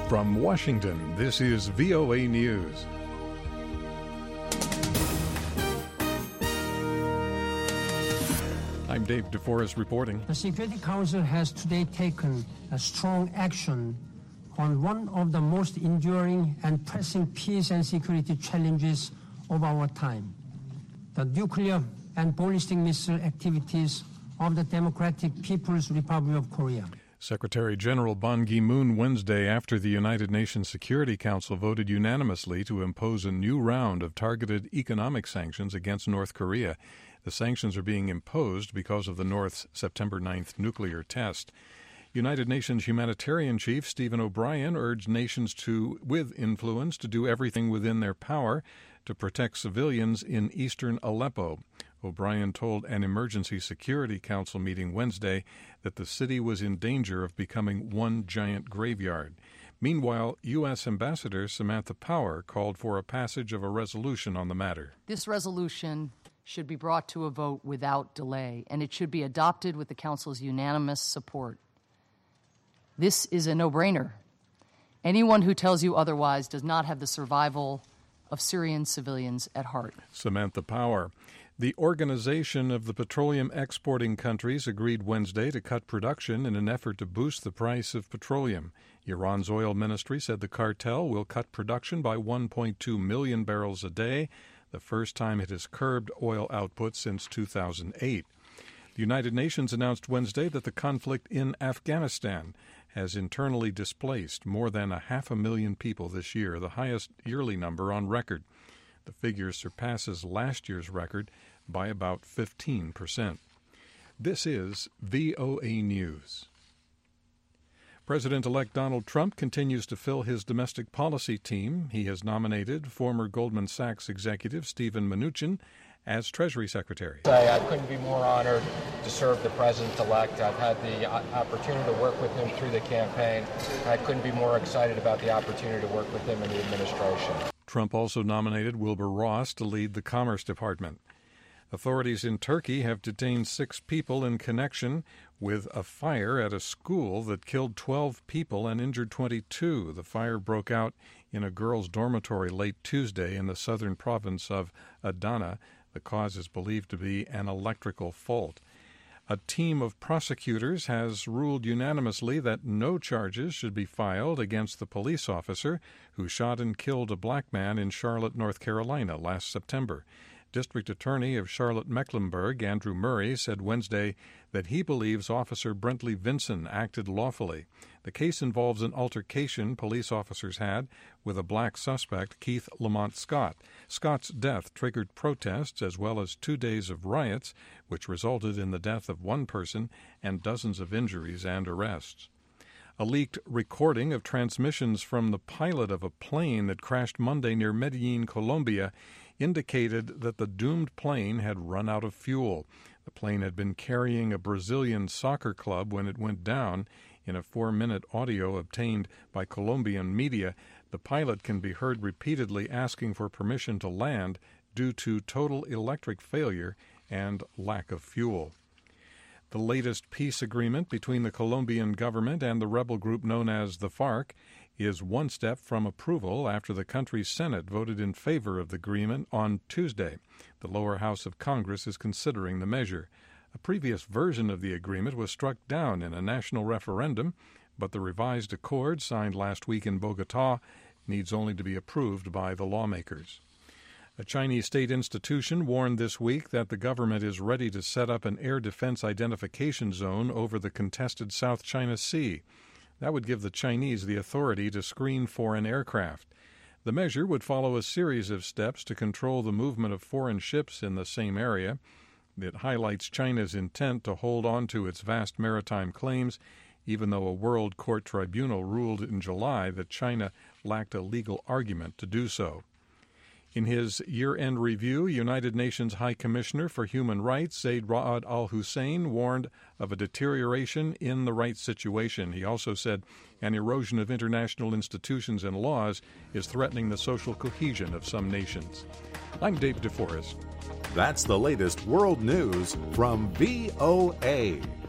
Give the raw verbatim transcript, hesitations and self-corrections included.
From Washington, this is V O A News. I'm Dave DeForest reporting. The Security Council has today taken a strong action on one of the most enduring and pressing peace and security challenges of our time, the nuclear and ballistic missile activities of the Democratic People's Republic of Korea. Secretary General Ban Ki-moon Wednesday, after the United Nations Security Council voted unanimously to impose a new round of targeted economic sanctions against North Korea. The sanctions are being imposed because of the North's September ninth nuclear test. United Nations humanitarian chief Stephen O'Brien urged nations to, with influence, to do everything within their power to protect civilians in eastern Aleppo. O'Brien told an Emergency Security Council meeting Wednesday that the city was in danger of becoming one giant graveyard. Meanwhile, U S. Ambassador Samantha Power called for a passage of a resolution on the matter. This resolution should be brought to a vote without delay, and it should be adopted with the Council's unanimous support. This is a no-brainer. Anyone who tells you otherwise does not have the survival of Syrian civilians at heart. Samantha Power. The Organization of the Petroleum Exporting Countries agreed Wednesday to cut production in an effort to boost the price of petroleum. Iran's oil ministry said the cartel will cut production by one point two million barrels a day, the first time it has curbed oil output since two thousand eight. The United Nations announced Wednesday that the conflict in Afghanistan has internally displaced more than a half a million people this year, the highest yearly number on record. The figure surpasses last year's record by about fifteen percent. This is V O A News. President-elect Donald Trump continues to fill his domestic policy team. He has nominated former Goldman Sachs executive Steven Mnuchin as Treasury Secretary. I couldn't be more honored to serve the President-elect. I've had the opportunity to work with him through the campaign. I couldn't be more excited about the opportunity to work with him in the administration. Trump also nominated Wilbur Ross to lead the Commerce Department. Authorities in Turkey have detained six people in connection with a fire at a school that killed twelve people and injured twenty-two. The fire broke out in a girls' dormitory late Tuesday in the southern province of Adana. The cause is believed to be an electrical fault. A team of prosecutors has ruled unanimously that no charges should be filed against the police officer who shot and killed a black man in Charlotte, North Carolina last September. District Attorney of Charlotte-Mecklenburg, Andrew Murray, said Wednesday that he believes Officer Brentley Vinson acted lawfully. The case involves an altercation police officers had with a black suspect, Keith Lamont Scott. Scott's death triggered protests as well as two days of riots, which resulted in the death of one person and dozens of injuries and arrests. A leaked recording of transmissions from the pilot of a plane that crashed Monday near Medellin, Colombia, indicated that the doomed plane had run out of fuel. The plane had been carrying a Brazilian soccer club when it went down. In a four-minute audio obtained by Colombian media, the pilot can be heard repeatedly asking for permission to land due to total electric failure and lack of fuel. The latest peace agreement between the Colombian government and the rebel group known as the FARC is one step from approval after the country's Senate voted in favor of the agreement on Tuesday. The lower house of Congress is considering the measure. A previous version of the agreement was struck down in a national referendum, but the revised accord signed last week in Bogotá needs only to be approved by the lawmakers. A Chinese state institution warned this week that the government is ready to set up an air defense identification zone over the contested South China Sea. That would give the Chinese the authority to screen foreign aircraft. The measure would follow a series of steps to control the movement of foreign ships in the same area. It highlights China's intent to hold on to its vast maritime claims, even though a World Court tribunal ruled in July that China lacked a legal argument to do so. In his year-end review, United Nations High Commissioner for Human Rights, Zeid Ra'ad al-Hussein, warned of a deterioration in the rights situation. He also said an erosion of international institutions and laws is threatening the social cohesion of some nations. I'm Dave DeForest. That's the latest world news from V O A.